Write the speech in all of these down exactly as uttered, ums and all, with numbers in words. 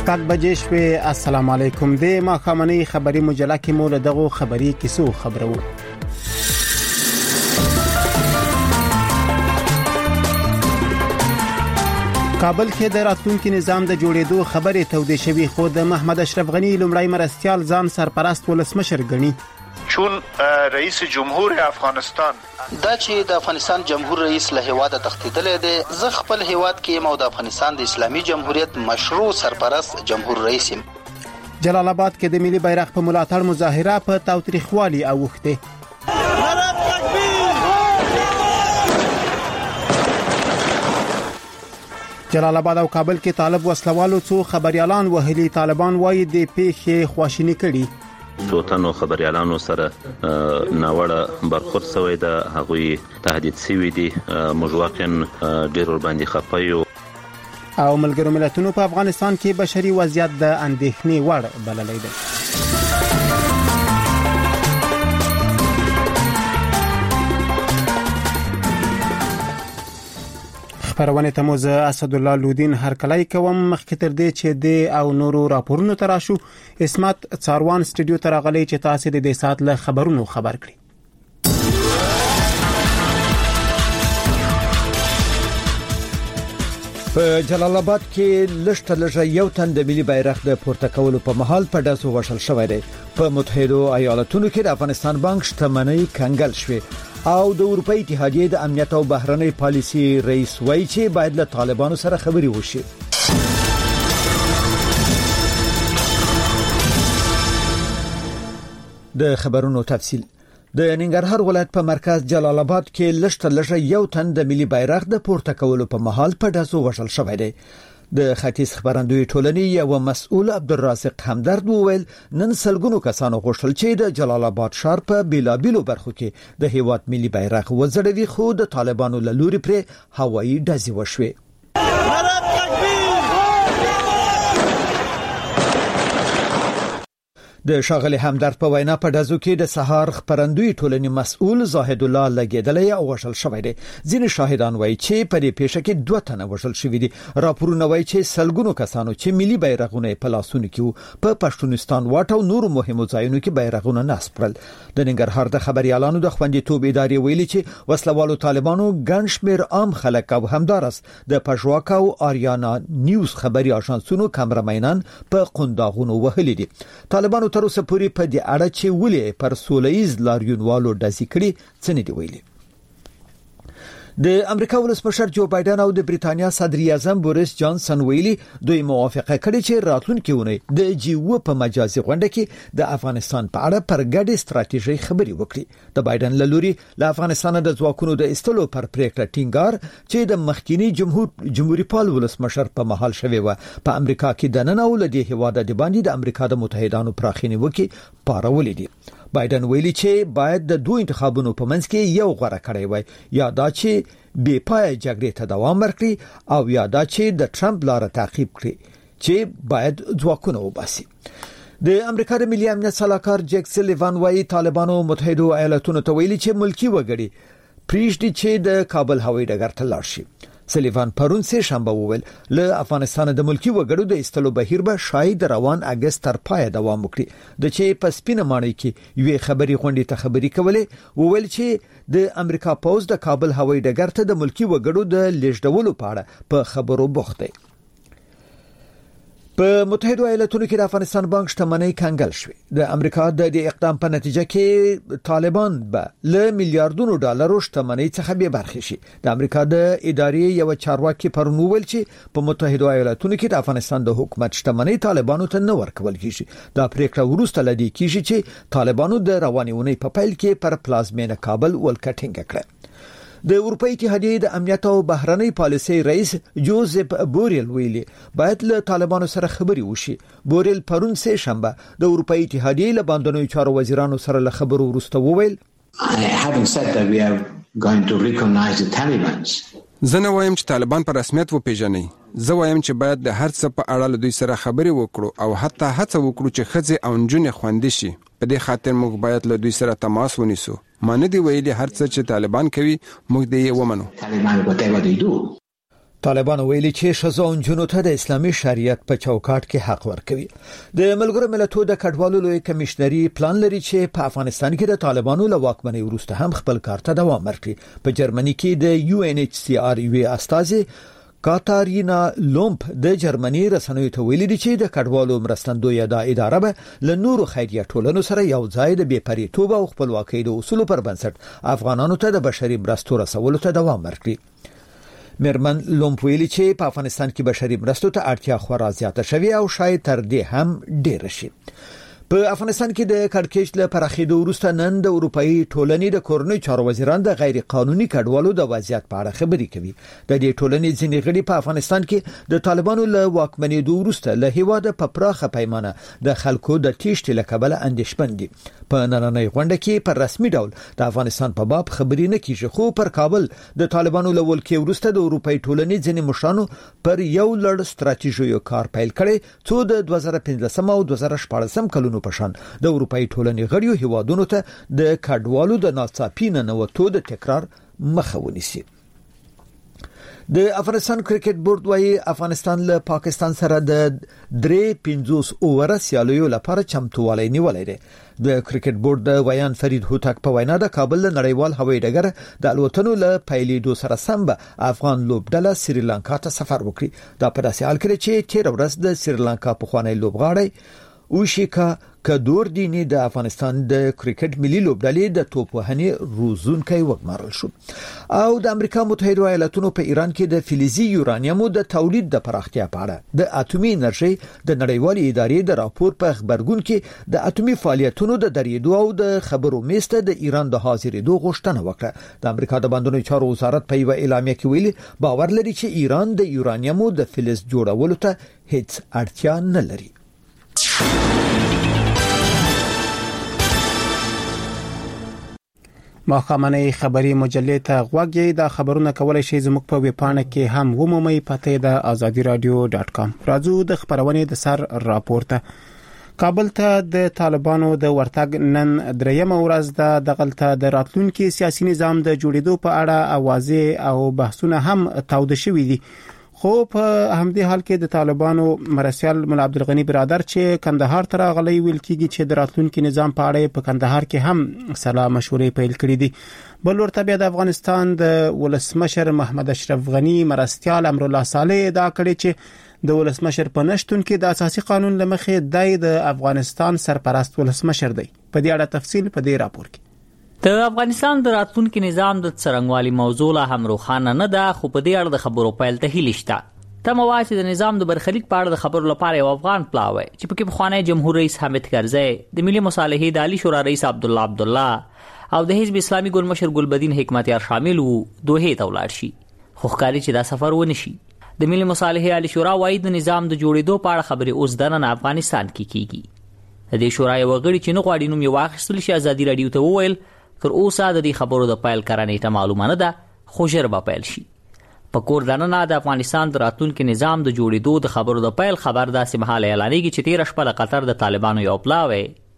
شپږ بجې شوې. السلام علیکم. د ماښامنۍ خبري مجله کې مو له دغو خبري کیسو خبرو. کابل کې د راتلونکي نظام د جوړېدو خبرې تودې شوې، خو د محمد اشرف غنی لومړی مرستیال ځان سرپرست ولسمشر ګڼي. چون رئیس جمهور افغانستان دا چې د افغانستان جمهور رئیس له هیواده تښتیدلی دی، زه خپل هیواد کې یم او د افغانستان د اسلامي جمهوریت مشروع سرپرست جمهور رئیس یم. جلال آباد کې د ملي بیرغ په ملاتړ مظاهره په تاوتریخوالي اوښتې. جلال آباد او کابل کې طالب وسلوالو څو خبريالان وهلي. طالبان وايي د پیښې خواشینی کړي. څو تنو خبريالانو سره ناوړه برخورد شوی د هغوی تهدید شوی دي. موږ واقعا ډېر ور باندې خفه یو. او ملګرو ملتونو په افغانستان کې بشري وضعیت د اندېښنې وړ بللی دی. خبرونه ته مو زه اسد الله لودین هرکلی کوم. مخکې تر دې چې د او نورو راپورونو تراشو، اسمت څاروان سټوډیو ته راغلی چې تاسو د دې سات له خبرونو خبر کړئ. په جلال آباد کې لښته لږه یو تن د ملي بیرغ د پورته کولو په مهال په ډزو وشل شوی دی. په متحده ایالاتونو کې د افغانستان بانک شتمنۍ کنګل شوې او د اروپای اتحادیې د امنیت او بهرنۍ پالیسي رئیس وایي چې باید له طالبانو سره خبرې وشي. د خبرونو تفصیل. د ننګرهار ولایت په مرکز جلال آباد کې لښته لږه یو تن د ملي بیرغ د پورته کولو په مهال په ډزو وشل شوی دی. د ختیځ خبرندوی ټولنې یو مسؤل عبدالرازق همدرد وویل نن سلګونو کسانو غوښتل چې د جلال آباد ښار په بیلابیلو برخو کې د هیواد ملي بیرغ وځړوي، خو د طالبانو له لوري پرې هوایي ډزې وشوې. د شاغلی همدرد په وینا په ډزو کې د سهار خبرندوی ټولنې مسؤل زاهد الله لګیدلی او وشل شوی دی. ځینې شاهدان وایي چې په دې پیښه کې دوه تنه وشل شوي دي. راپورونه وایي چې سلګونو کسانو چې ملي بیرغونه په لاسونو کې په پښتونستان واټ او نورو مهمو ځایونو کې بیرغونه نصب کړل. د ننګرهار د خبريالانو د خوندیتوب ادارې ویلي چې وسلوالو طالبانو ګڼ شمېر عام خلک او همدارس د پژواک او آریانا نیوز خبري اژانسونو کامرمنان په قنداغونو وهلي دي. طالبانو تر اوسه پورې په دې اړه چې ولې پر سولهییز لاریونوالو ډزې کړي څه نه دی ویلي. د امریکا ولسمشر جو بایدن او د بریتانیا صدر اعظم بوریس جانسن ویلي دوی موافقه کړې چې راتلونکي اونۍ د جی او په مجازي غونډه کې د افغانستان په اړه پر ګډې ستراتیژۍ خبرې وکړي. د بایدن له لوري له افغانستان د ځواکونو د ایستلو پر پریکړه ټینګار چې د مخکینی جمهور جمهوریت پال ولسمشر په محل شوی و په امریکا کې د نن او لدی هواده د باندې د امریکا د متحدانو پراخینی وکي پارولې دي. بایدن ویلي چې باید د دوه انتخابونو په منځ کې یو غوړه کړی وای، یا دا چې بې پای جګړې ته دوام ورکړي او یا دا چې د ټرمپ لاره تعقیب کړي چې باید ځواکونه وباسي. د امریکا د ملي امنیت صلاحکار جیک سلیوان وایي طالبانو متحده ایالاتونو ته ویلي چې ملکی وګړي پریږدي چې د کابل هوایي ډګر ته لاړ شي. سلیوان پرون سه شنبه وویل له افغانستان د ملکی وګړو د ایستلو بهیر به شاید روان اگست تر پای دوام وکړي. د چې په سپینه ماڼۍ کې یوې خبري غونډې ته خبري کولې وویل چې د امریکا پوز د کابل هوایي ډګر ته د ملکی وګړو د لیږدولو په اړه په خبرو بوخت دی. په متحده ایالاتونو کې د افغانستان بانک شتمنۍ کنګل شوې. د امریکا د دې اقدام په نتیجه کې طالبان به له میلیارډونو ډالرو شتمنۍ څخه به برخې شي. د امریکا د ادارې یو چارواکي پرون وویل چې په متحده ایالاتونو کې د افغانستان د حکومت شتمنۍ طالبانو ته نه ورکول کیږي. دا پریکړه وروسته لدی کیږي چې طالبانو د رواني اونۍ په پیل کې پر پلازمینه کابل ولکټینګ کړه. د اروپای اتحادیې د امنیت او بهرنۍ پالیسي رئیس جوزف بوریل ویلي باید له طالبانو سره خبرې وشي. بوریل پرون سه شنبه د اروپای اتحادیې له باندنوي چارو وزیرانو سره له خبرو وروسته وویل زه نه وایم چې طالبان په رسمیت وپیژني. زه وایم چې باید د هر څه په اړه له دوی سره خبرې وکړو او حتی هڅه وکړو چې ښځې او نجونې خوندي شي. په دې خاطر موږ باید له دوی سره تماس ونیسو. ما نه دی ویلي هر څه چې طالبان کوي موږ دې ومنو. طالبان ویلي چې ښځو او نجونو ته د اسلامي شریعت په چوکاټ کې حق ورکوي. د ملګرو ملتونو د کډوالو لوی کمشنري پلان لري چې په افغانستان کې د طالبانو له واکمنۍ وروسته هم خپل کار ته دوام ورکړي. په جرمني کې د یو ان ایچ سی آر یو استازي کاتارینا لومپ د جرمني رسنیو ته ویلي چې د کډوالو مرستندوی د اداره به له نورو خیریه ټولنو سره یو ځای د بې پریتوب او خپلواکۍ د اصولو پر بنسټ افغانانو ته د بشري مرستو رسولو ته دوام ورکړي. میرمن لومپ ویلي چې په افغانستان کې بشري مرستو ته اړتیا خورا زیاته شوې او شاید تر دې هم ډېر شي. په افغانستان کې د کډکېچ له پراخېدو وروسته نن د اروپאי ټولنې د کورنۍ چارو وزیران د غیر قانوني کډوالو د وضعیت په اړه خبرې کوي. د دې ټولنې ځینې غړي په افغانستان کې د طالبانو له واکمنۍ وروسته له هیواده په پراخه پیمانه د خلکو د تیښتې له کبله اندېښمن دي. په نننۍ غونډه کې پر رسمي ډول د افغانستان په باب خبرې نه کیږي، خو پر کابل د طالبانو له ولکې وروسته د اروپאי ټولنې ځینې مشرانو پر یو لړ ستراتیژیو کار پیل کړي څو د دوه زره پنځلسم او دوه زره شپاړسم کلونو په شان د اروپאי ټولنې غړیو هیوادونو ته د کډوالو د ناڅاپي ننوتو د تکرار مخه ونیسي. د افغانستان کرکټ بورډ وايي افغانستان له پاکستان سره د درې پنځوس اوور سیالیو لپاره چمتووالی نیولې ده. د کرکټ بورډ د ویان فرید هوتک په وینا د کابل نړیوال هوایي ډګر د الوتنو له پیلېدو سره سم به افغان لوبډله سریلانکا ته سفر وکړي. دا په داسې حال کې چې تیر ورځ د سریلانکا پخوانی لوبغاړی اوشیکا کدوردینی د افغانستان د کرکټ ملي لوبډلې د توپ وهنې روزونکي وګمارل شو. او د امریکا متحده ایالاتونو په ایران کې د فلزي یورانیمو د تولید د پراختیا په اړه د اټومي انرژي د نړیوالې ادارې د راپور په خبرګون کې د اټومي فعالیتونو د درېدو او د خبرو میسته د ایران د حاضرېدو غوښتنه وکړه. د امریکا د بندونو چارو وزارت په یو اعلامیه کې ویلي باور لري چې ایران د یورانیمو د فلز جوړولو ته هیڅ اړتیا نه لري. ماخامنۍ خبری مجلې ته غوږی د خبرونه کولای شي زموږ په ویب پاڼه کې هم ومومئ. پته د آزادی رادیو ډاٹ کام. راځو د خبرونې د سر راپورته. کابل ته د طالبانو د ورتګ نن درېمه ورځ د دغلطه د راتلونکي سیاسي نظام د جوړېدو په اړه اوازې او بحثونه هم تاوده شوي دي. خو په همدې حال کې د طالبانو مرسیال مولا عبدالغنی برادر چې کندهار ته راغلی ویل کېږي چې د راتلونکي نظام په اړه په کندهار کې هم سلا مشورې پیل کړې دي. بل ورته بیا د افغانستان د ولسمشر محمد اشرف غنی مرستیال امرالله صالح ادعا کړې چې د ولسمشر په نشتون کې د اساسي قانون لمخې دای د افغانستان سرپرست ولسمشر دی. په دې اړه تفصیل په دې راپور کې. د افغانستان د راتلونکي نظام د څرنګوالي موضوع لا هم روښانه نه ده، خو په دې اړه د خبرو پیل ته هیله شته. تمه وایي چې د نظام د برخلیک په اړه د خبرو لپاره یو افغان پلاوی چې پکې پخوانی جمهور رئیس حامد کرزی، د ملي مصالحې د عالی شورا رئیس عبدالله عبدالله او د حزب اسلامي ګوند مشر ګلبدین حکمتیار شامل وو دوحې ته ولاړ شي. خو ښکاري چې دا سفر ونه شي. د ملي مصالحې عالی شورا وايي د نظام د جوړېدو په اړه خبرې اوس دننه افغانستان کې کیږي. د دې شورا یو غړي چې نه غواړي نوم یې واخیستل شي ازادي رادیو ته وویل تر اوسه د دې خبرو د پیل کړنې ته معلومه نه ده، خو ژر به پیل شي. په کور دننه د افغانستان د راتلونکي نظام د جوړېدو د خبرو د پیل خبر داسې مهال اعلانېږي چې تېره شپه د قطر د طالبانو یو پلاوی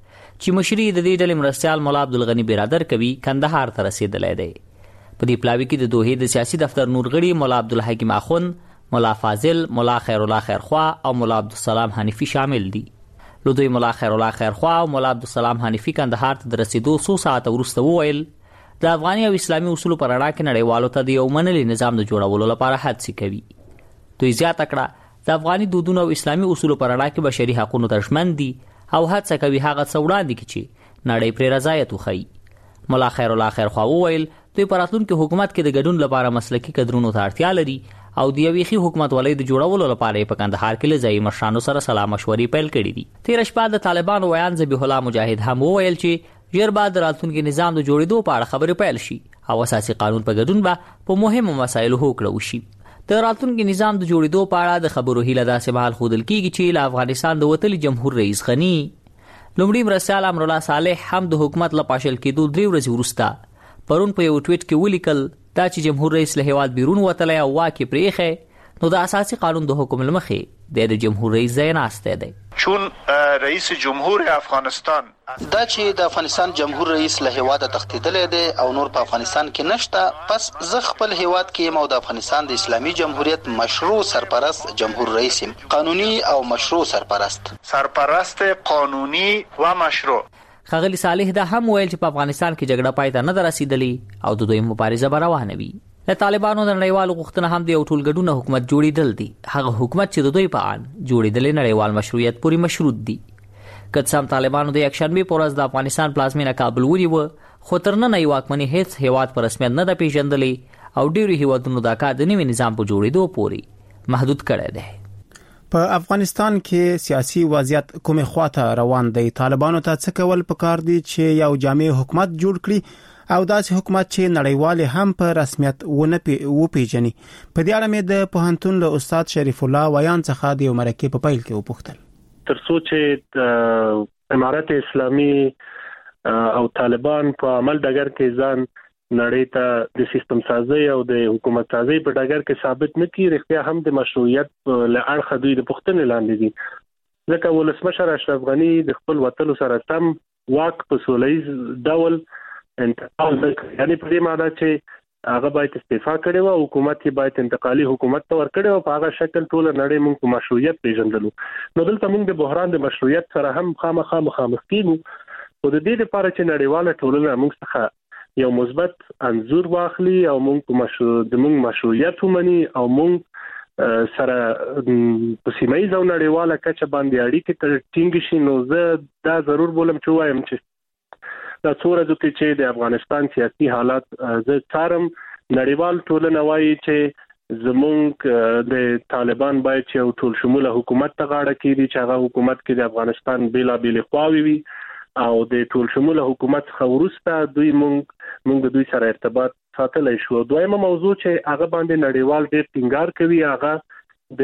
چې مشري د دې ډلې مرستیال مولا عبدالغني برادر کوي کندهار ته رسېدلی دی. په دې پلاوي کې د دوحې د سیاسي دفتر نور غړي مولا عبدالحکیم اخوند، مولا فاضل، مولا خیرالله خیرخوا او مولا عبدالسلام حنیفي شامل دي. لو دوی مولا خیرالله خیرخوا او مولا عبدالسلام حنیفي کندهار ته د رسېدو څو ساعته وروسته وویل د افغاني او اسلامي اصولو پر اړه کې نړیوالو ته د یو منلي نظام د جوړولو لپاره هڅې کوي. دوی زیاته کړه د افغاني دودونو او اسلامي اصولو پر اړه کې بشري حقوقو ته ژمن دي او هڅه کوي هغه څه وړاندې کړي چې نړۍ پرې رضایت وښيي. مولا خیرالله خیرخوا وویل دوی په راتلونکي حکومت کې د ګډون لپاره مسلکي کدرونو ته اړتیا لري او د یوې ښې حکومتولۍ د جوړولو لپاره په کندهار کې له ځایي مشرانو سره سلا مشورې پیل کړي دي. تېره شپه د طالبانو ویان ذبیح الله مجاهد هم وویل چې ژر به د راتلونکي نظام د جوړېدو په اړه خبرې پیل شي او اساسي قانون په ګډون به په مهمو مسایلو هوکړه وشي. د راتلونکي نظام د جوړېدو په اړه د خبرو هیله داسې مهال ښودل کېږي چې له افغانستان د وتلي جمهور رئیس غني لومړي مرستیال امرالله صالح هم د حکومت له پاشل کېدو درې ورځې وروسته پرون په یو ټویټ کې ولیکل دا چې جمهور رئیس له هېواد بیرون وتلی او واک یې پرېښی نو د اساسي قانون د حکم له مخې د جمهور رئیس ځای ناستی دی. چون رئیس جمهور افغانستان دا چې د افغانستان جمهور رئیس له هیواده تښتیدلی دی او نور په افغانستان کې نشته، پس زه خپل هیواد کې یم او د افغانستان د اسلامي جمهوریت مشروع سرپرست جمهور رئیس یم، قانوني او مشروع سرپرست سرپرست قانوني و مشروع. ښاغلي صالح دا هم ویل چې په افغانستان کې جګړه پای ته نه ده رسیدلې او د دوی مبارزه به روانه وي. د طالبانو د نړیوالو غوښتنه هم د یو ټولګډونه حکومت جوړېدل دي، هغه حکومت چې د دوی په ان جوړېدل نړیوال مشروعیت پورې مشروط دي. که څه هم طالبانو د یکشنبې په ورځ د افغانستان پلازمینه کابل ونیوه، خو تر ننه یې واکمني هیڅ هیواد په رسمیت نه ده پیژندلې او ډېرو هیوادونو دا کار د نوي نظام په جوړېدو پورې محدود کړی دی. په افغانستان کې سیاسي وضعیت کومه خواته روان دی؟ طالبانو ته څه کول پکار دي چې یو جامع حکومت جوړ کړي او داسې حکومت چې نړیوال هم په رسمیت ونه پیژني؟ په دې اړه مې د پوهنتون له استاد شریف الله ویان څخه د یو مرکې په پیل کې وپوښتل. ترڅو چې امارت اسلامي او طالبان په عمل ډګر کې ځان نړۍ ته د سیستم سازي او د حکومت سازي په ډګر کې ثابت نه کړي، رښتیا هم د مشروعیت له اړخه دوی د پښتنې لاندې دي. ځکه ولسمشر اشرف غني د خپل وطن سره تم واک په سولهییز ډول انتقال وکړ، یعنی په دې معنی چې هغه باید استعفا کړي او حکومت یې باید انتقالي حکومت ته ورکړي او په هغه شکل ټول نړۍ موږ په مشروعیت پیژندلو. نو دلته موږ د بحران د مشروعیت سره هم خامخا مخامخ کیږو، او د دې لپاره چې نړیواله ټولنه موږ څخه یو مثبت انځور واخلي او موږ په مشروع د موږ مشروعیت ومني او موږ سره په سیمایي او نړیواله کچه باندې اړیکې تر ټینګ شي، نو زه دا ضرور بولم چې وایم چې دا څو ورځې کې چې د افغانستان سیاسي حالات زه څارم، نړیوال ټولنه وایي چې زمونږ د طالبان باید چې یو ټول شموله حکومت ته غاړه کړي چې هغه حکومت کې د افغانستان بیلابېلې خواوې وي او د ټول شموله حکومت څخه وروسته دوی مونږ مونږ د دوی سره ارتباط ساتلی شو. دویمه موضوع چې هغه باندې نړیوال ډېر ټینګار کوي هغه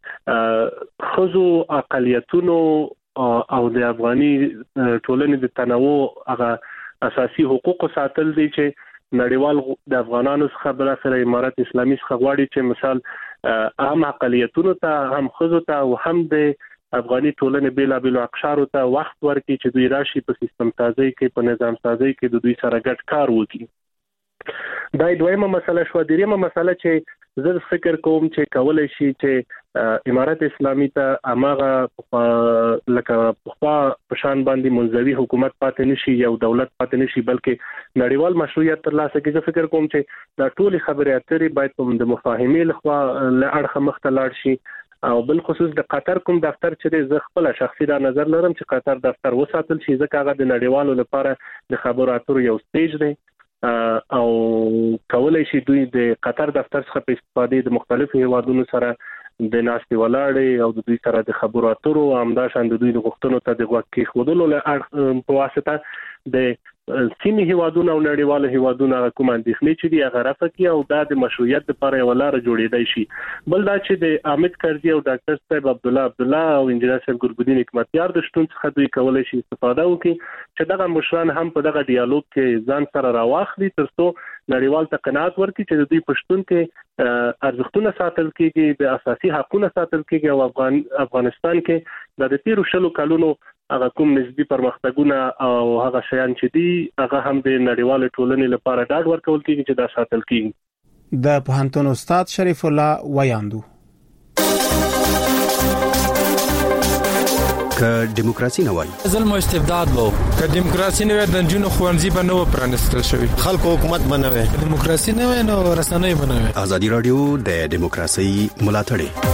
د ښځو اقلیتونو او د افغاني ټولنې د تنوع هغه اساسي حقوق ساتل دي چې نړیوال د افغانانو څخه بل سره امارت اسلامي څخه غواړي چې مثال اهم اقلیتونو ته هم خزو ته او هم د افغاني ټولنې بیلا بیل اقشارو ته وخت ورکړي چې دوی راشي په سیستم سازي کې په نظام سازي کې د دوی سره ګډ کار وکړي. دا دویمه مسله شو. دریمه مسله چې زه فکر کوم چې کولای شي چې امارت اسلامي ته اماغه لکه په پشان باندې منځوي حکومت پاتې نشي، یو دولت پاتې نشي، بلکې نړیوال مشروعیت ترلاسه کړي. زه فکر کوم چې دا ټول خبرې اترې باید په د مفاهمې لخوا له اړخه مخته لاړ شي او بل خصوص د قطر کوم دفتر چې زه خپل شخصي دا نظر لرم چې قطر دفتر وساتل شي، ځکه هغه د نړیوالو لپاره د خبرو اترو یو سټیج دی او کولای شي دوی د قطر دفتر څخه په استفادې د مختلفو هیوادونو سره د ناستې ولاړې او د دوی سره د خبرو اترو همداشان د دوی د غوښتنو ته د غوږ کېښودلو له په واسطه د سیمې هیوادونو او نړیوالو هیوادونو کوم اندېښنې چې دي هغه رفع کړي او دا د مشروعیت لپاره یو لار جوړېدای شي. بل دا چې د حامد کرزي او ډاکټر صاحب عبد الله عبد الله او انجنیر صاحب ګورګودین حکمتیار د شتون څخه دوی کولای شي استفاده وکړي چې دغه مشران هم په دغه ډیالوګ کې ځان سره راواخلي ترڅو نړیوال ته قناعت ورکړي چې د دوی پښتون کې ارزښتونه ساتل کېږي، د اساسي حقوقو ساتل کېږي او افغان افغانستان کې د تیرو شلو کلونو هغه کوم نسبی پرمختګونه او هغه شیان چې دي هغه هم د نړیوال ټولنې لپاره ډاډ ورکول کېږي چې دا ساتل کېږي. د پوهنتون استاد شریف الله ویاندو. که دیموکراسي نه وای ظلم او استبداد وو، که دیموکراسي نه وای د جنونو خوانځي به نو پرانستل شوی، خلکو حکومت بنوي، دیموکراسي نه وای نو رسنۍ بنوي. ازادي رادیو د دیموکراسي ملاتړ.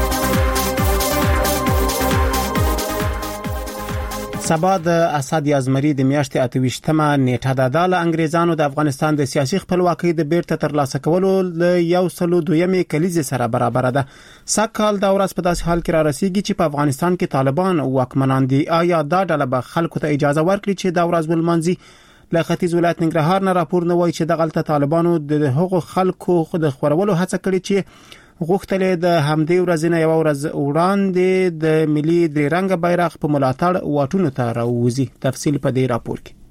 سبا د اسد یازمری د میاشتې اتویشتمه نیټه ده. د انګریزانو د افغانستان د سیاسي خپلواکۍ د بیرته ترلاسه کولو ل یو سلو دویمې کلیزې سره برابر ده. سکهال دا ورځ په داسې حال کې را رسیږي چې په افغانستان کې طالبان واکمنان دي. آیا دا ډله به خلکو ته اجازه ورکړي چې دا ورځ ولمانځي؟ له ختیځ ولایت ننګرهار نه راپور نه وایي چې دغلته طالبانو د هغو خلکو خود خورولو هڅه کړې چې غوښتل د همدې ورځې نه یو ورځ وړاندې د ملي درې رنګه بیرغ په ملاتړ واټونو ته راوځي. تفصیل په دې راپور کې.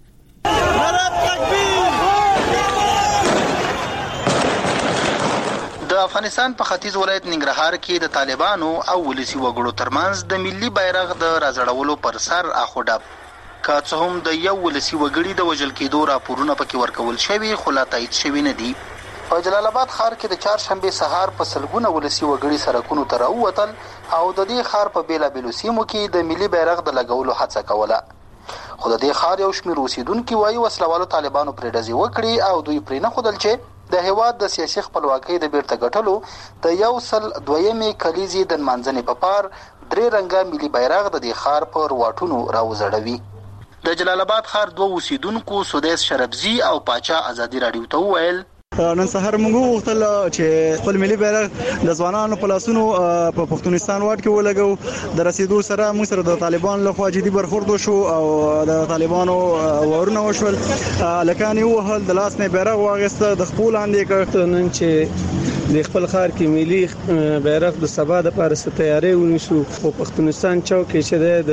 د افغانستان په ختیځ ولایت ننګرهار کې د طالبانو او ولسی وګړو ترمنځ د ملي بیرغ د راځړولو پر سر اخوډب که څه هم د یو ولسي وګړي د وژل کېدو راپورونه پکې ورکول شوي خو لا تایید شوي نه دي. په جلال آباد ښار کې د چهارشنبې سهار په سلګونه ولسي وګړي سړکونو ته راووتل او د دې ښار په بېلابېلو سیمو کې د ملي بیرغ د لګولو هڅه کوله. خو د دې ښار یو شمېر اوسېدونکي وایي وسلوالو طالبانو پرې ډزې وکړي او دوی پرې نه ښودل چې د هېواد د سیاسي خپلواکۍ د بیرته ګټلو د یو سل دویمې کلیزې د نمانځنې په پار درې رنګه ملي بیرغ د دې ښار په رواټونو راوځړوي. د جلال آباد ښار دوه اوسېدونکو سدیس شربزي او پاچا ازادي راډیو ته وویل نن سهار موږ وغوښتل چې خپل ملي بیرغ د ځوانانو په لاسونو په پښتونستان واټ کې ولګو. د رسیدو سره موږ سره د طالبانو لخوا جدي برخورد وشو او د طالبانو ورونه وشول. لکان یو وهل د لاس نه بیرغ واغسته د خپل اندې کړ نن چې د خپل ښار کې ملي بیرغ د سبا د لپاره تیاری ونیسو. خو پښتونستان چوک چې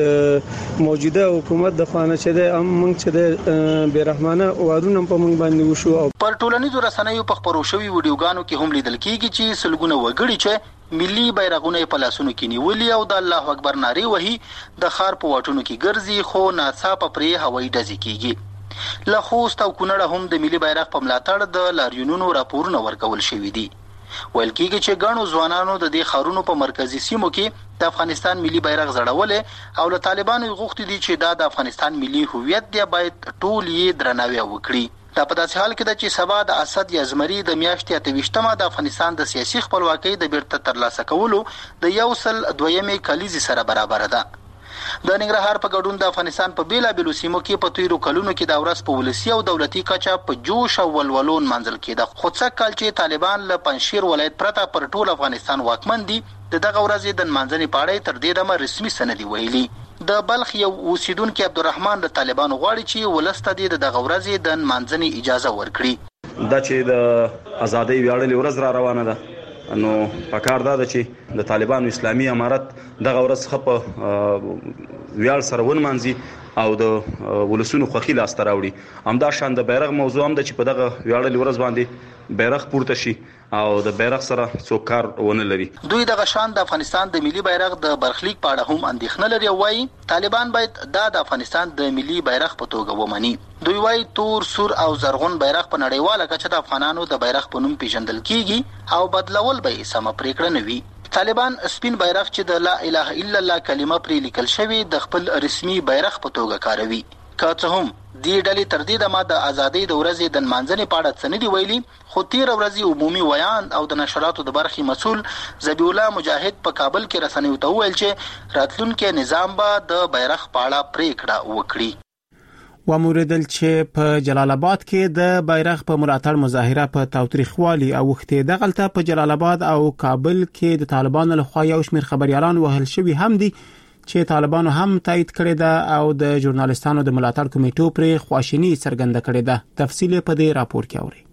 د موجوده حکومت د خانه چې د موږ چې د بیرحمانه وارونه په موږ باندې وشو. پر ټولنیزو رسنیو په خبرو شوي ویډیوګانو کې هم لیدل کېږي چې سلګونه وګړي چې ملي بیرغونه په لاسونو کې نیولي او د الله اکبر نارې وهي د ښار په واټونو کې ګرځي خو ناڅاپه پرې هوایي ډزې کېږي. له خوست او کونړه هم د ملي بیرغ په ملاتړ د لاریونونو راپورونه ورکول شوي دي. ویل کېږي چې ګڼو ځوانانو د دې ښارونو په مرکزي سیمو کې د افغانستان ملي بیرغ زړولې او له طالبانو غوښتي دي چې دا د افغانستان ملي هویت دی باید ټول یې درناوی وکړي. دا په داسې حال کې ده چې سبا د اسد یا زمري د میاشتې اته ویشتمه د افغانستان د سیاسي خپلواکۍ د بیرته ترلاسه کولو د یو سل دویمې کلیزې سره برابر ده. د ننګرهار په ګډون د افغانستان په بیلابېلو سیمو کې په تیرو کلونو کې د ورځ په ولسي او دولتي کچه په جوش او ولولو نمانځل کېده. خو څه کال چې طالبان له پنجشیر ولایت پرته پر ټول افغانستان واکمن دي د دغه ورځې د نمانځنې په اړه تر دې دمه رسمي څه نه دي ویلي. د بلخ یو اوسیدونکي عبدالرحمن د طالبانو غواړي چې ولسته دې د دغه ورځې د نمانځنې اجازه ورکړي. دا چې د ازادۍ ویاړلې ورځ را روانه ده نو پکار دا ده چې د طالبانو اسلامي امارت دغه ورځ څخه په ویاړ سره ونمانځي او د ولسونو خوښي لاسته راوړي. همدا شان د بیرغ موضوع هم ده چې په دغه ویاړلې ورځ باندې بیرغ پورته شي او د بیرغ سره څوک کار ونه لري. دوی دغه شان د افغانستان د ملي بیرغ د برخلیک په اړه هم اندېښنه لري او وایي طالبان باید دا د افغانستان د ملي بیرغ په توګه ومني. دوی وایي تور سور او زرغون بیرغ په نړیواله کچه د افغانانو د بیرغ په نوم پیژندل کیږي او بدلول به یې سمه پریکړه نه وي. طالبان سپین بیرغ چې د لا اله الا الله کلمه پرې لیکل شوی د خپل رسمي بیرغ په توګه کاروي. که څه هم دې ډلې تر دې دمه د ازادۍ د ورځې د نمانځنې په اړه څه نه دي ویلي خو تېره ورځ عمومي ویان او د نشراتو د برخې مسؤل ذبیح الله مجاهد په کابل کې رسنیو ته وویل چې راتلونکي نظام به د بیرغ په اړه پریکړه وکړي. وموردل چې په جلال آباد کې د بیرغ په ملاتړ مظاهره په تاوتریخوالي او وختي دغلته په جلال آباد او کابل کې د طالبانو لخوا یو شمېر خبريالان وهل شوي هم دي چې طالبانو هم تایید کړی ده او د ژورنالیستانو د ملاتړ کمیټو پر خواشینی څرګنده کړې ده. تفصیل په دې راپور کې اورئ.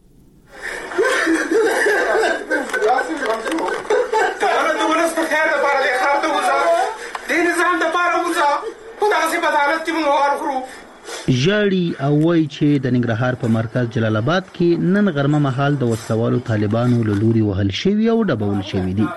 ژاړي او وایي چې د ننګرهار په مرکز جلال آباد کې نن غرمه مهال د وسلوالو طالبانو له لوري وهل شوي او ډبول شوي دي.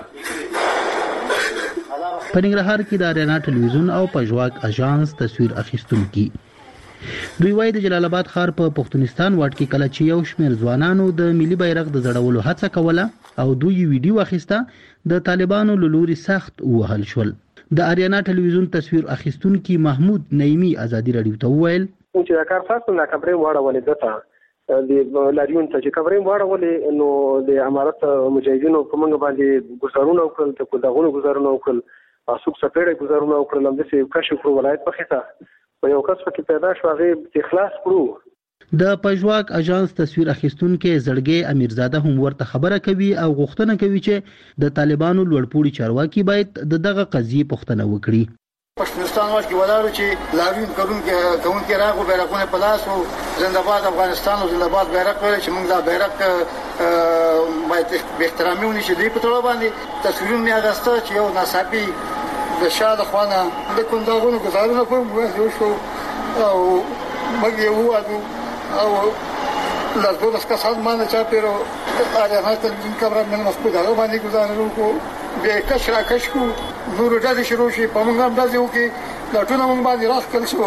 په ننګرهار کې د اریانا ټلویزیون او پژواک اژانس تصویر اخیستونکي دوی وایي د جلال آباد ښار په پښتونستان واټ کې کله چې یو شمېر ځوانانو د ملي بیرغ د زړولو هڅه کوله او دوی ویډیو اخیسته د طالبانو له لوري سخت وهل شول. د اریانا ټلویزیون تصویر اخیستونکي محمود نعیمی ازادي راډیو ته وویل چې دا کار تاسو نه خبرې واړولې دته د لاریون ته چې خبرې واړولې نو د امارت مجاهدینو په موږ باندې گزارونه وکړل ته دغه گزارونه وکړل اسوک سپېړې گزارونه وکړل هم د څه کښ کړو ولایت په خطه په یو کس کې پیدا شو هغه اخلاص کړو. د پژواک اژانس تصویر اخیستونکو زړګي امیرزاده هم ورته خبره کوي او غوښتنه کوي چې د طالبانو لوړپوړي چارواکي باید دغه قضیه پوښتنه وکړي. پښتونستان واټ کې ولارو چې لاریون کوم کې کوم کې راغو بیرغونه په لاس او زنده‌باد افغانستان او زنده‌باد بیرغ ویل چې موږ دا بیرغ باید به احترامي ونشي دی په ټول باندې تصویرونه مې اغسته چې یو ناڅاپي د شاده خوانه د کونداغونو گزارونه کوم یو شو او موږ یو وادو او las bodas casadas man چا پیرو اریانا تلویزیون کمره من مفقود هغه باندې گزارونه کو به کشرا کشکو نور ډاډ شروع شي په موږ هم داسې وکي لاټونه موږ باندې راخ کل شو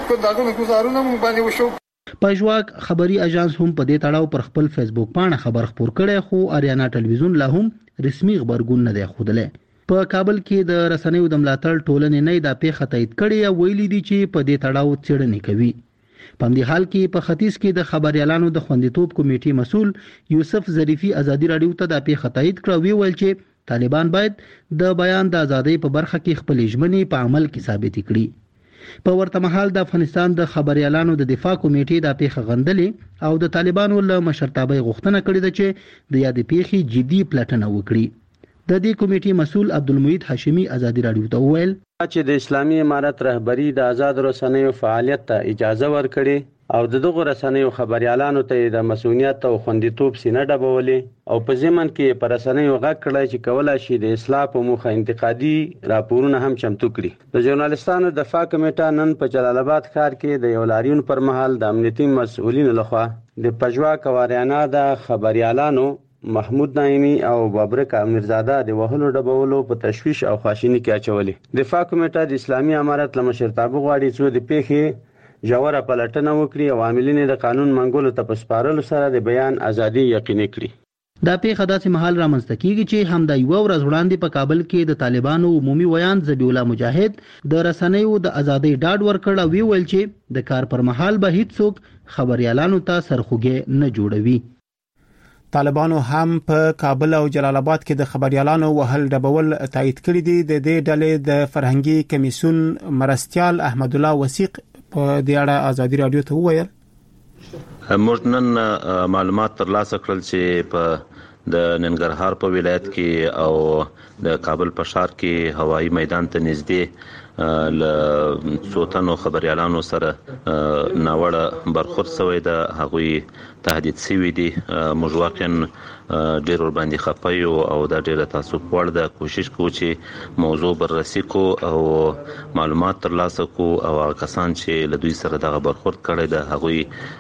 داغه گزارونه مونږ باندې وشو. پژواک خبري اژانس هم په دې تړاو پر خپل فیسبوک باندې خبر خپور کړي، خو اریانا ټلویزیون لا هم رسمي خبرګون نه دی خوده. په کابل کې د رسنیو د ملاتړ ټولنې نه د پیښه تایید کړي او ویلي دي چې په دې تړاو څېړنې کوي. په دې حال کې په ختیځ کې د خبريالانو د خوندیتوب کمیټې مسول یوسف ظریفي ازادي رادیو ته د پیښه تایید کړ، وی ویل چې طالبان باید د بیان د ازادۍ په برخه کې خپل ژمنې په عمل کې ثابت کړي. په ورته مهال د افغانستان د خبريالانو د دفاع کمیټې د پیښه غندلې او د طالبانو له مشرتابه غوښتنه کړې ده چې د یاد پیښې جدي پلټنه وکړي. د دې کمیټې مسول عبدالمجید هاشمی ازادي رادیو ته وویل چې د اسلامي امارت رهبری د آزاد رسنیو فعالیت ته اجازه ورکړي او دغه رسنیو خبريالانو ته د مسؤلیت او خوندیتوب سینه ډبولې او په ځمن کې پر رسنیو غږ کړی چې کولای شي د اصلاح په موخه انتقادي راپورونه هم چمتو کړي. د ژورنالیستانو دفاع کمیټه نن په جلال آباد ښار کې د یو لاریون پر مهال د امنیتي مسؤلینو لخوا د پژواک او اریانا د خبريالانو محمود نایمی او بابرک امیرزاده د وهلو ډبولو په تشویش او خواشینی کې اچولې. دفاع کمیټه د اسلامي امارت له مشرتابه غواړي چې د پیښې ژوره پلټنه وکړي او عاملین د قانون منګولو ته په سپارلو سره د بیان ازادي یقیني کړي. دا پیښه داسې مهال رامنځته کیږي چې همدا یو ورځ وړاندې په کابل کې د طالبانو عمومي ویان ذبیح الله مجاهد د رسنیو د ازادۍ ډاډ ورکړ او وی ویل چې د کار پر مهال به هیڅوک خبريالانو ته سرخوږی نه جوړوي. طالبانو هم په کابل او جلال آباد کې د خبريالانو وهل ډبول تایید کړی دي. د دې ډلې د فرهنګي کمیسیون مرستيال احمد الله وثیق په دې اړه ازادي رادیو ته وویل موږ نن معلومات ترلاسه کړل چې په د ننګرهار په ولایت کې او د کابل په ښار کې هوایي میدان ته نږدې ل څوتنو خبريالانو سره ناوړه برخورد شوی د هغوی تهدید شوی دي. موږ واقعا ډیر ور باندې خپایو او د ډیر تاسو په اړه د کوشش کوو چې موضوع بررسي کو او معلومات ترلاسه کو او کسان چې له دوی سره د برخورد کړي د هغوی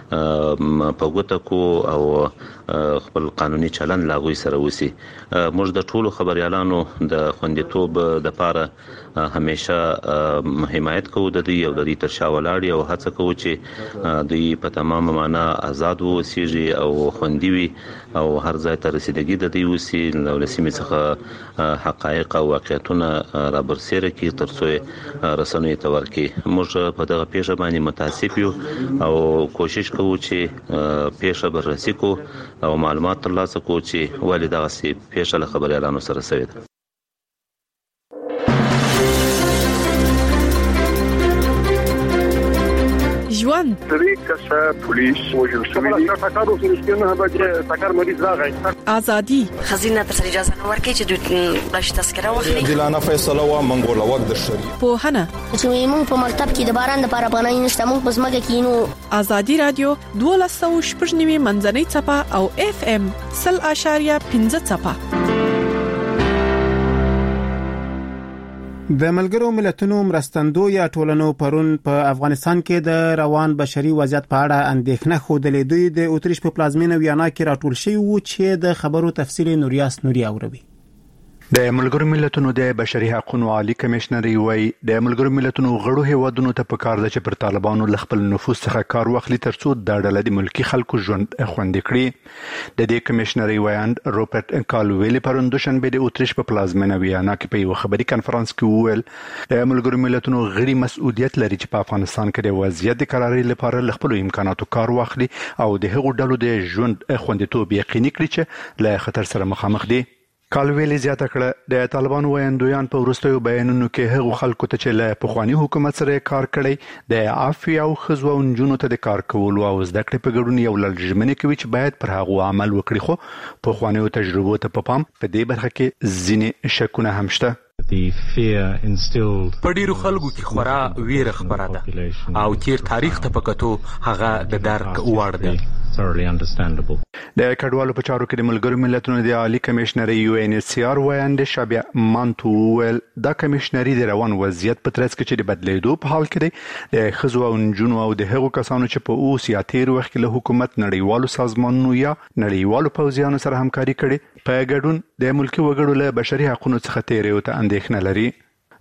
په ګوته کو او خپل قانوني چلند لاغوي سره وسی. موږ د ټولو خبريالانو د خوندیتوب د لپاره همیشه حمایت کوو د دوی او د دوی تر شا ولاړ او هڅه کوو چې دوی په تمام معنا آزاد وسیږي او خوندي وي او هر ځای ته رسیدګي د دوی وسی نو لسیمه څخه حقایق او واقعیتونه را برسېره کی ترڅو رسنوي ته ورکي. موږ په دغه پیښه باندې متاسف یو او کوشش کوو چې پیښه بررسي کو او معلومات ترلاسه کوو چې ولې دغه سي پیښه له خبريالانو سره شوې ده. ژوند طریقه پولیس وجل شوی دی ټاکارو سره هغه ټاکار مریض راغی ازادي خزینه تر اجازه نه ورکړي چې دوی بلش تذکره واخلي. دلانه فیصله وا منګول وخت د شری په هنه چې موږ په مکتب کې د باران لپاره پناه نشته موږ په ځمکه کې نو. ازادي رادیو دولس سوه شپږ نوي منځنۍ چپه او اف ام صفر اشاریه پنځه چپه. د ملګرو ملتونو مرستندوی ټولنو پرون په افغانستان کې د روان بشري وضعیت په اړه اندېښنه خوده. دوی د اتریش په پلازمینه ویانا کې راټول شوی وو چې د خبرو تفصیل نوریاس نوري اوروي. د ملګرو ملتونو د بشري حقوقو عالی کمشنر وی د ملګرو ملتونو غړو هیوادونو ته په کار ده چې پر طالبانو ل خپل نفوذ څخه کار واخلي ترڅو د ډله د ملکی خلکو ژوند خوندي کړي. د دې کمشنر ویاند روبرټ کالویلی پرون دوشنبه د اتریش په پلازمینه ویانا کې په یو خبري کانفرنس کې وویل د ملګرو ملتونو غړي مسؤلیت لري چې په افغانستان کې د وضعیت د قراري لپاره ل خپل امکاناتو کار واخلي او د هغو ډلو د ژوند خوندیتوب یقیني کړي چې له خطر سره مخامخ دي. کالویلی زیاته کړه د طالبانو ویاندویان په وروستیو بیانونو کې هغو خلکو ته چې له پخوانی حکومت سره کار کړی د عافیه او خزو او نجونو ته د کار کولو او زده کړې په ګډون یو لړژمنې کوي چې باید پر هغو عمل وکړي. خو پخوانیو تجربو ته په پام په دې برخه کې ځینې شکونه هم شته. په ډیرو خلکو کې خورا ویره خبره ده او تیر تاریخ ته پکتو هغه د درک وړ ده. د کډوالو په چارو کې د ملګرو ملتونو د عالی کمشنر یو ان ایچ سی آر ویاند شابیا مانتو ول دا کمشنري د روان وضعیت په ترڅ کې چې د بدلیدو په حال کې دی د خزو او نجونو او د هغو کسانو چې په اوس یا تیر وخت کې له حکومت نړیوالو سازمانونو یا نړیوالو پوځیانو سره همکاري کړي په ګډون د ملکی وګړو له بشري حقوقو څخه تیریو ته اندېښنه لري.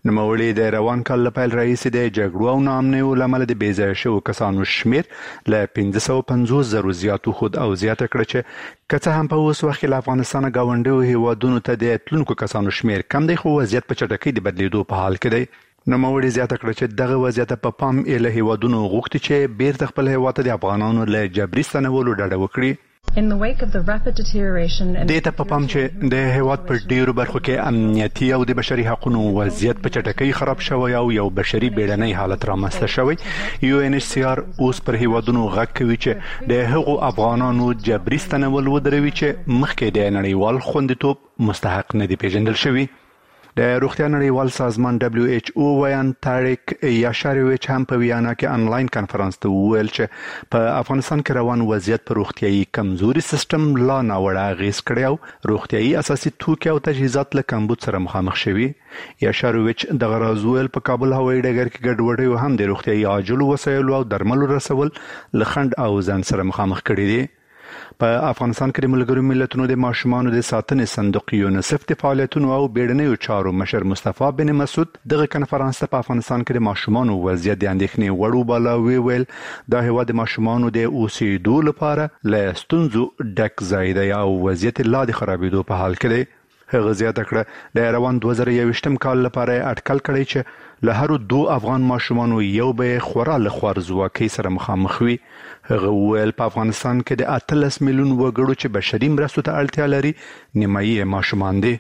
نوموړي د روان کال لپاره رئیس د جګړو او نامنیو لامل د بیځای شو کسانو شمیر ل پنځه سوه پنځوس زره زیاتو خود او زیاته کړ چې کڅه هم په اوس وخت له افغانستان غونډو هیوادونو ته د تلونکو کسانو شمیر کم دی خو وضعیت په چټکۍ د بدلیدو په حال کې دی. نوموړي زیاته کړ چې دغه وضعیت په پام له هیوادونو غوښتي چې بیرته خپل هیواد ته د افغانانو له جبري ستنولو ډډه وکړي. In the wake of the rapid deterioration in د ته په پام چې د هیواد پر ډیرو برخو کې امنیتي او د بشري حقوقو وضعیت په چټکۍ خراب شوی او یو بشري بیړنۍ حالت رامنځته شوی. یو ان ایچ سی آر اوس پر هیوادونو غږ کوي چې د هغو افغانانو جبري ستنول ودروي چې مخکې د نړیوال خوندیتوب مستحق نه دي پیژندل شوي. د روغتیا نړیوال سازمان دبليو ایچ او ویان تاریک یاشارویچ هم په ویانا کې انلاین کانفرنس ته وویل چې په افغانستان کې روان وضعیت پر روغتیايي کمزوري سیستم لا ناوړه اغیز کړی او روغتیايي اساسي توکي او تجهیزات له کمبود سره مخامخ شوي. یاشارویچ د غراز ویل په کابل هوایي ډګر کې ګډوډي هم د روغتیايي عاجلو وسایلو او درملو رسول لخند او ځان سره مخامخ کړي دي. په افغانستان کې د ملګرو ملتونو د ماشومانو د ساتنې صندوق یونیسف د فعالیتونو او بیړنیو چارو مشر مصطفی بن مسعود دغه کانفرنس په افغانستان کې د ماشومانو وضعیت د اندېښنې وړ وباله ویل د هیواد د ماشومانو د اوسېدو لپاره له ستونزو ډک ځای دی او وضعیت لا د خرابېدو په حال کې دی. هغه زیاته کړه د روان دوه زره یوویشتم کال لپاره اټکل کړی چې له هر دوه افغان ماشومانو یو به خورا له خوارزواکۍ سره مخامخ وي. هغه ویل په افغانستان کې د اتلس میلیون وګړو چې بشري مرستو ته اړتیا لري نیمایي ماشومان دي.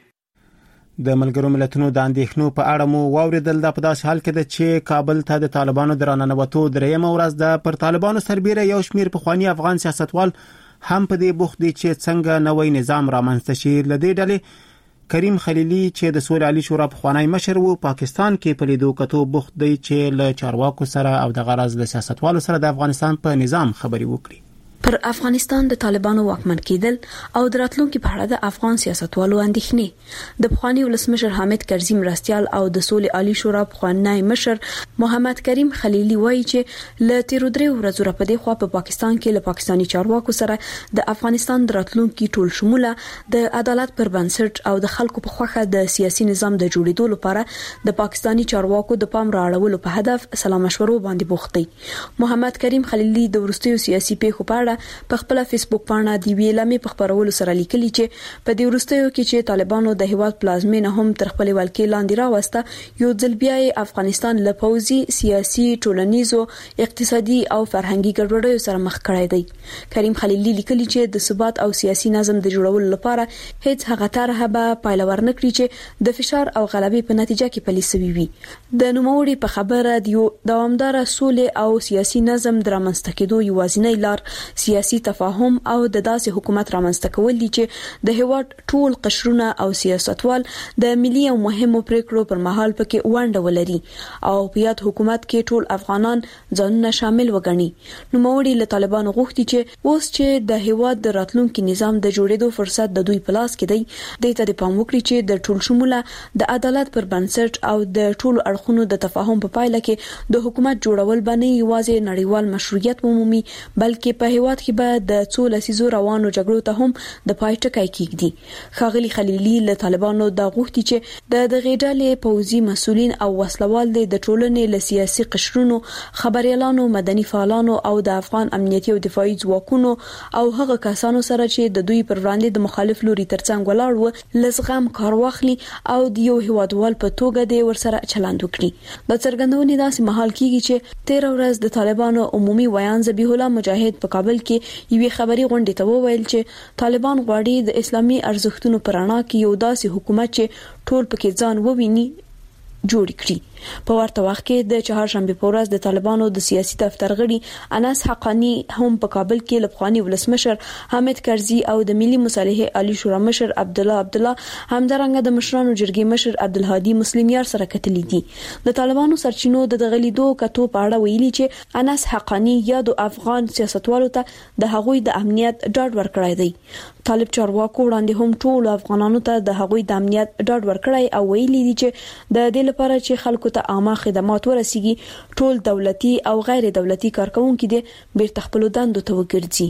د ملګرو ملتونو د اندېښنو په اړه مو واوریدل. د په داسې حال کې ده چې کابل ته د طالبانو درننوتو درېیمه ورځ ده. پر طالبانو سربېره یو شمیر پخوانی افغان سیاستوال هم په دې بوخت دي چې څنګه نوې نظام رامنځته شي. لدې ډلې کریم خلیلی چې د سولې عالی شورا پخوانی مشر وو پاکستان کې په لیدو کتو بوخت دی چې له چارواکو سره او د غرض له سیاستوالو سره د افغانستان په نظام خبري وکړي. پر افغانستان د طالبانو واکمن کېدل او د راتلونکو په اړه د افغان سیاستوالو اندېښنې د پخوانی ولسمشر حامد کرزي مرستيال او د سولې عالی شورا پخوانی مشر محمد کریم خلیلی وایي چې له تیر درې ورځې راپدې خو په پاکستان کې له پاکستانی چارواکو سره د افغانستان د راتلونکو ټول شموله د عدالت پر بنسټ او د خلکو په خوخه د سیاسي نظام د جوړېدو لپاره د پاکستانی چارواکو د پام راړولو په هدف سلام مشورو باندې بوخت دی. محمد کریم خلیلی د ورستیو سیاسي پیښو په اړه په خپل فیسبوک باندې دی ویلامې په خبرولو سره لیکلي چې په دې ورستیو کې چې طالبانو د هیواد پلازمینه هم تر خپل ولکې لاندې راوسته یو ځل بیا افغانستان له پوځي سیاسي ټولنیزو اقتصادي او فرهنګي ګډوډیو سره مخ کړی دی. کریم خلیلی لیکلي چې د ثبات او سیاسي نظم د جوړولو لپاره هیڅ هغه طرحه به پایله ورنکړي چې د فشار او غلبې په نتیجه کې پلي شوی وي. د نوموړي په خبره د دوامدار سولې او سیاسي نظم درامنځته کېدو یوازینی لار سیاسي تفاهم او د داسې حکومت رامنځته کول دي چې د هیواد ټول قشرونه او سیاستوال د ملي او مهمو پریکړو پر مهال پکې ونډه ولري او په یاد حکومت کې ټول افغانان ځانونه شامل وګڼي. نوموړي له طالبانو غوښتي چې اوس چې د هیواد د راتلونکي نظام د جوړېدو فرصت د دوی په لاس کې دی د ته د پام وکړي چې د ټول شموله د عدالت پر بنسټ او د ټول اړخونو د تفاهم په پایله کې د حکومت جوړول باندې یوازې نړیوال مشروعیت ومومي بلکې په هیواد کې به د څو لسیزو روانو جګړو ته هم د پای ټکی کېږدي. ښاغلي خلیلی له طالبانو دا غوښتي چې د دغه ډلې پوځي مسؤلین او وسلوال د ټولنې له سیاسي قشرونو خبريالانو مدني فعالانو او د افغان امنیتي او دفاعي ځواکونو او هغه کسانو سره چې د دوی پر وړاندې د مخالف لوري ترڅنګ ولاړ و لزغم کار واخلي او د یو هیوادوال په توګه د ورسره چلند وکړي. د څرګندونې داسې محل کېږي چې تیر ورځ د طالبانو عمومي ویان ذبیح الله مجاهد په کابل کې یوې خبري غونډې ته وویل چې طالبان غواړي د اسلامي ارزښتونو پر اړه کې یو داسې حکومت چې ټول پکې ځان وویني جوړ کړي. په ورته وخت کې د چهارشنبه په ورځ د طالبانو د سیاسي دفتر غړي انس حقانی هم په کابل کې لپخوانی ولسمشر حامد کرزي او د ملي مصالحه عالی شورا مشر عبد الله عبد الله همدارنګه د مشرانو جرګې مشر عبد الهادي مسلمیار سره کتلې دي. د طالبانو سرچینو د غلیدو کتو په اړه ویلي چې انس حقانی یادو افغان سیاستوالو ته د هغوی د امنیت ډاډ ورکړی دی. طالب چارواکو وړاندې هم ټول افغانانو ته د هغوی د امنیت ډاډ ورکړی او ویلي دي چې د دې لپاره چې خلکو ته عامه خدمات ورسیږي ټول دولتي او غیر دولتي کارکونکو دي بیرته خپل دندو ته وګرځي.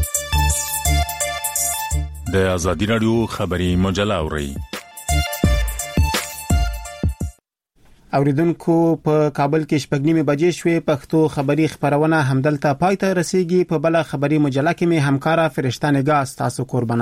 د ازادي رادیو خبري مجله اوري اوریدونکو په کابل کې شپږ نیمه بجې شوې. پښتو خبری خبرونه همدلته پای ته رسیدي. په بل خبری مجله کې می همکارا فرشته نگاه تاسو قربان